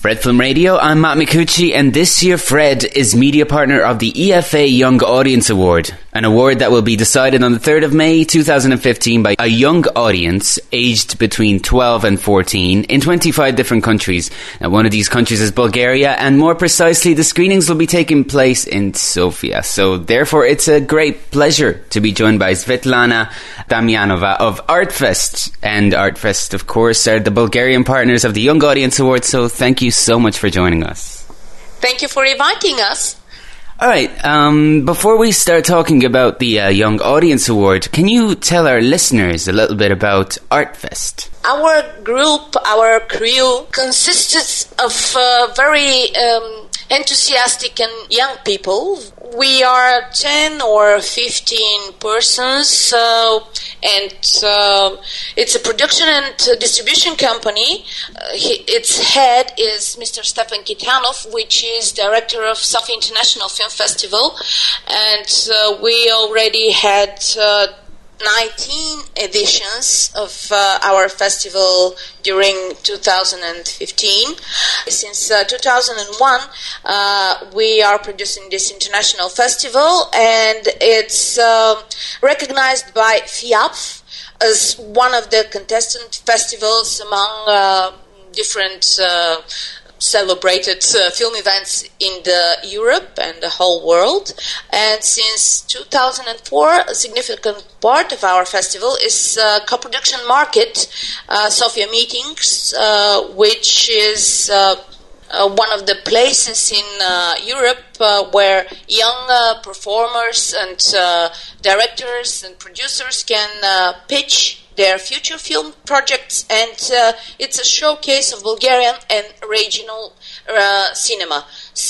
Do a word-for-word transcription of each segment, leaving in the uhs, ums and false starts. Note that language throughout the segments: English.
Fred Film Radio, I'm Matt Micucci, and this year Fred is media partner of the E F A Young Audience Award, an award that will be decided on the third of May twenty fifteen by a young audience aged between twelve and fourteen in twenty-five different countries. Now, one of these countries is Bulgaria, and more precisely, the screenings will be taking place in Sofia. So therefore, it's a great pleasure to be joined by Svetlana Damyanova of Artfest. And Artfest, of course, are the Bulgarian partners of the Young Audience Award, so thank you so much for joining us. Thank you for inviting us. All right, um, before we start talking about the uh, Young Audience Award, can you tell our listeners a little bit about Artfest? Our group, our crew, consists of uh, very um, enthusiastic and young people. We are ten or fifteen persons, uh, and uh, it's a production and distribution company. Uh, he, its head is Mister Stefan Kitanov, which is director of Sofia International Film Festival, and uh, we already had uh, nineteen editions of uh, our festival during two thousand fifteen. Since uh, two thousand one, uh, we are producing this international festival, and it's uh, recognized by FIAF as one of the contestant festivals among uh, different uh, celebrated uh, film events in the Europe and the whole world. And since two thousand four, a significant part of our festival is uh, co-production market, uh, Sofia Meetings, uh, which is uh, uh, one of the places in uh, Europe uh, where young uh, performers and uh, directors and producers can uh, pitch their future film projects, and uh, it's a showcase of Bulgarian and regional uh, cinema.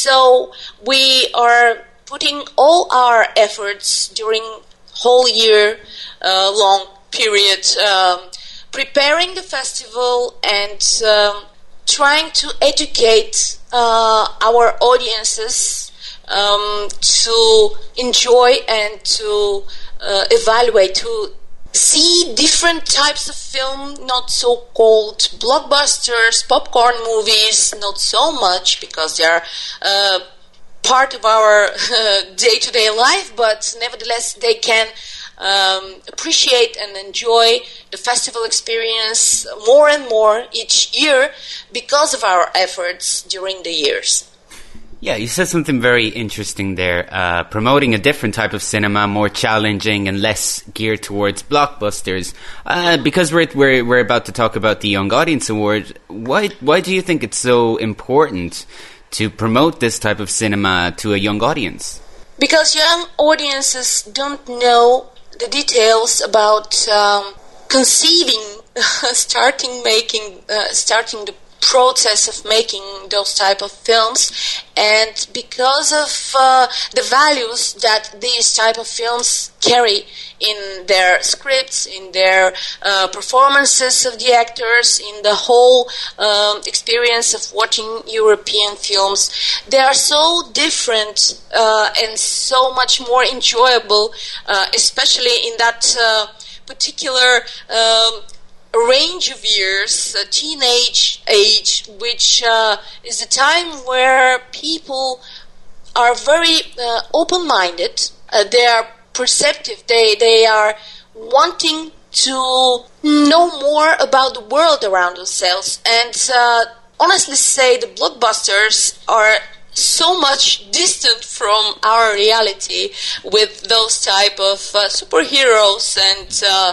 So we are putting all our efforts during whole year uh, long period um, preparing the festival and um, trying to educate uh, our audiences um, to enjoy and to uh, evaluate, to see different types of film, not so-called blockbusters, popcorn movies, not so much because they are uh, part of our uh, day-to-day life, but nevertheless they can um, appreciate and enjoy the festival experience more and more each year because of our efforts during the years. Yeah, you said something very interesting there, uh, promoting a different type of cinema, more challenging and less geared towards blockbusters. Uh, because we're, we're we're about to talk about the Young Audience Award, why why do you think it's so important to promote this type of cinema to a young audience? Because young audiences don't know the details about um, conceiving, starting making, uh, starting the process of making those type of films, and because of uh, the values that these type of films carry in their scripts, in their uh, performances of the actors, in the whole um, experience of watching European films, they are so different uh, and so much more enjoyable, uh, especially in that uh, particular um, range of years, a teenage age, which uh, is a time where people are very uh, open-minded. Uh, they are perceptive. They they are wanting to know more about the world around themselves. And uh, honestly, say the blockbusters are so much distant from our reality with those type of uh, superheroes and uh,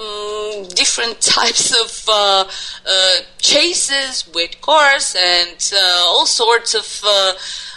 um, different types of uh, uh, chases with cars and uh, all sorts of uh,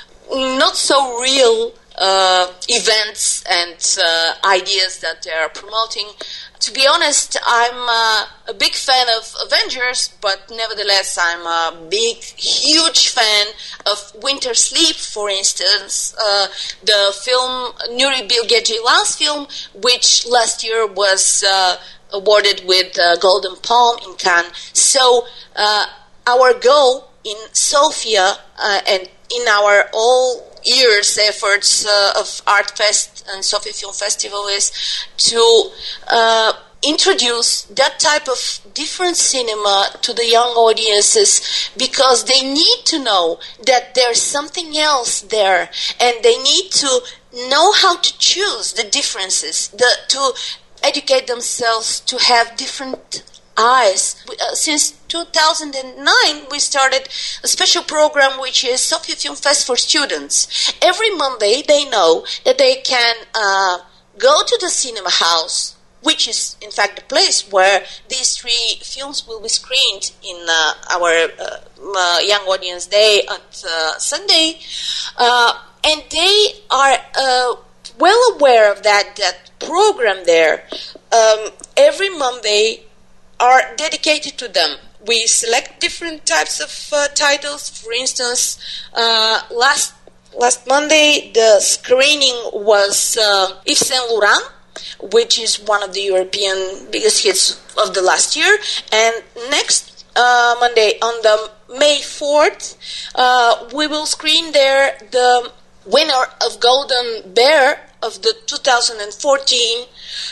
not so real uh, events and uh, ideas that they are promoting. To be honest, I'm uh, a big fan of Avengers, but nevertheless, I'm a big, huge fan of Winter Sleep, for instance, uh, the film Nuri Bilge Ceylan's film, which last year was uh, awarded with uh, Golden Palm in Cannes. So uh, our goal in Sofia uh, and in our all years efforts uh, of Artfest and Sofia Film Festival is to uh, introduce that type of different cinema to the young audiences, because they need to know that there's something else there, and they need to know how to choose the differences, the, to educate themselves to have different eyes. Uh, since two thousand nine, we started a special program which is Sofia Film Fest for students. Every Monday, they know that they can uh, go to the cinema house, which is, in fact, the place where these three films will be screened in uh, our uh, uh, Young Audience Day on uh, Sunday. Uh, and they are uh, well aware of that, that program there. Um, every Monday are dedicated to them. We select different types of uh, titles. For instance, uh, last last Monday, the screening was uh, Yves Saint Laurent, which is one of the European biggest hits of the last year. And next uh, Monday, on the May fourth, uh, we will screen there the winner of Golden Bear of the two thousand fourteen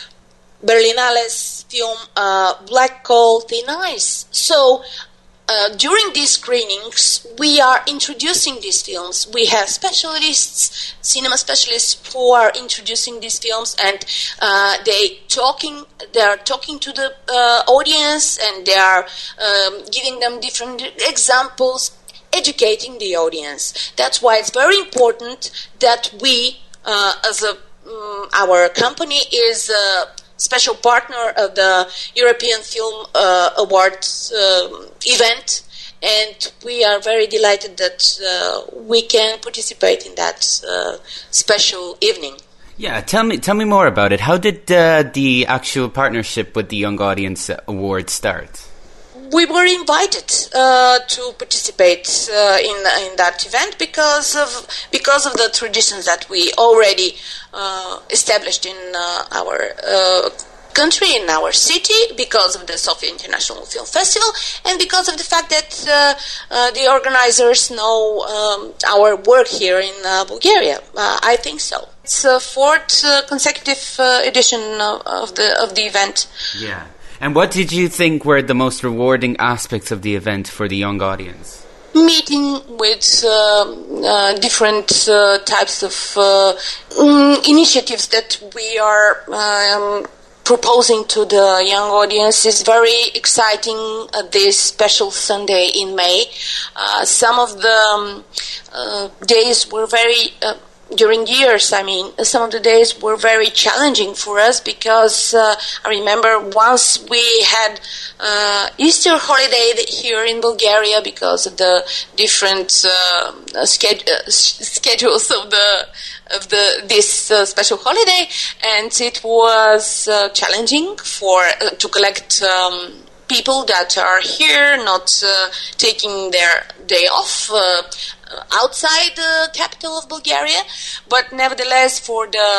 Berlinale's film uh, Black Coal Thin Ice. So uh, during these screenings, we are introducing these films. We have specialists, cinema specialists, who are introducing these films, and uh, they talking. They are talking to the uh, audience, and they are um, giving them different examples, educating the audience. That's why it's very important that we, uh, as a um, our company, is a special partner of the European Film uh, Awards uh, event, and we are very delighted that uh, we can participate in that uh, special evening. Yeah, tell me, tell me more about it. How did uh, the actual partnership with the Young Audience Award start? We were invited uh, to participate uh, in in that event because of because of the traditions that we already uh, established in uh, our uh, country, in our city, because of the Sofia International Film Festival, and because of the fact that uh, uh, the organizers know um, our work here in uh, Bulgaria. Uh, I think so. It's a fourth uh, consecutive uh, edition of, of the of the event. Yeah. And what did you think were the most rewarding aspects of the event for the young audience? Meeting with uh, uh, different uh, types of uh, um, initiatives that we are um, proposing to the young audience is very exciting uh, this special Sunday in May. Uh, some of the um, uh, days were very... Uh, During years, I mean, some of the days were very challenging for us because uh, I remember once we had uh, Easter holiday here in Bulgaria because of the different uh, sched- uh, schedules of the of the this uh, special holiday, and it was uh, challenging for uh, to collect um, people that are here, not uh, taking their day off. Uh, outside the capital of Bulgaria, but nevertheless for the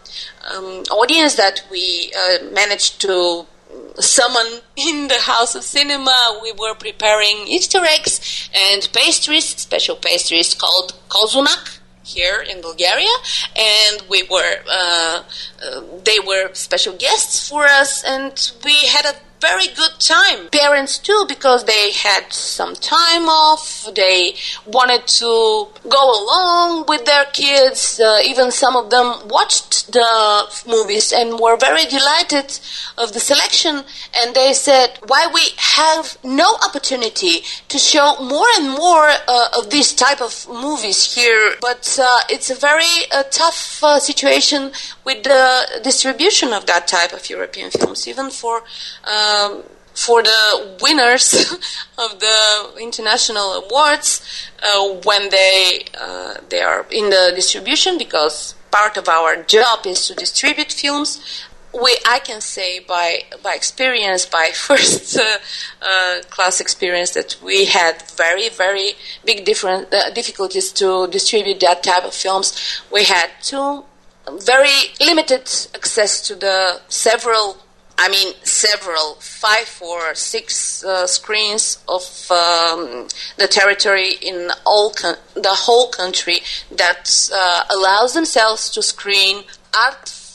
um, audience that we uh, managed to summon in the House of Cinema, we were preparing Easter eggs and pastries, special pastries called kozunak here in Bulgaria, and we were uh, uh, they were special guests for us, and we had a very good time. Parents too, because they had some time off. They wanted to go along with their kids. Uh, even some of them watched the movies and were very delighted of the selection. And they said, why we have no opportunity to show more and more uh, of this type of movies here. But uh, it's a very uh, tough uh, situation with the distribution of that type of European films, even for um, for the winners of the international awards uh, when they uh, they are in the distribution, because part of our job is to distribute films. We, I can say by by experience, by first uh, uh, class experience, that we had very very big different uh, difficulties to distribute that type of films. We had two very limited access to the several. I mean, several, five or six uh, screens of um, the territory in all con- the whole country that uh, allows themselves to screen art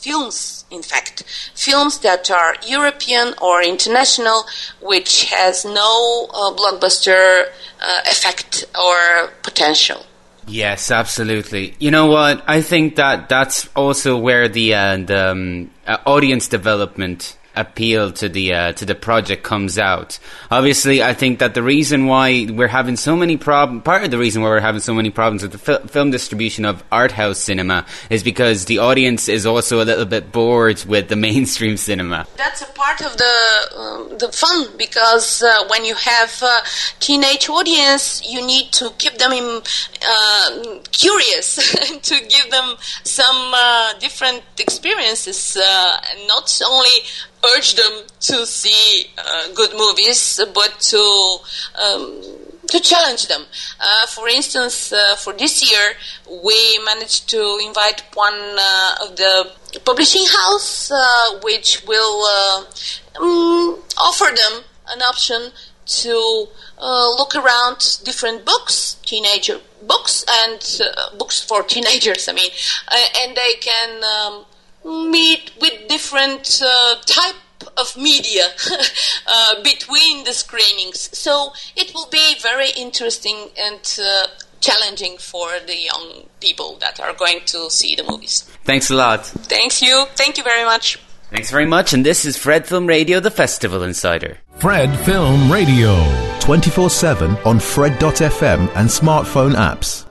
films, in fact, films that are European or international, which has no uh, blockbuster uh, effect or potential. Yes, absolutely. You know what? I think that that's also where the, uh, the um, uh, audience development appeal to the uh, to the project comes out. Obviously, I think that the reason why we're having so many problems, part of the reason why we're having so many problems with the fil- film distribution of art house cinema is because the audience is also a little bit bored with the mainstream cinema. That's a part of the um, the fun, because uh, when you have a teenage audience, you need to keep them in, uh, curious, to give them some uh, different experiences, uh, not only urge them to see uh, good movies, but to um, to challenge them. Uh, for instance, uh, for this year, we managed to invite one uh, of the publishing house, uh, which will uh, um, offer them an option to uh, look around different books, teenager books, and uh, books for teenagers, I mean, uh, and they can Um, meet with different uh, type of media uh, between the screenings. So it will be very interesting and uh, challenging for the young people that are going to see the movies. Thanks a lot. Thanks you. Thank you very much. Thanks very much. And this is Fred Film Radio, the Festival Insider. Fred Film Radio. twenty-four seven on Fred dot f m and smartphone apps.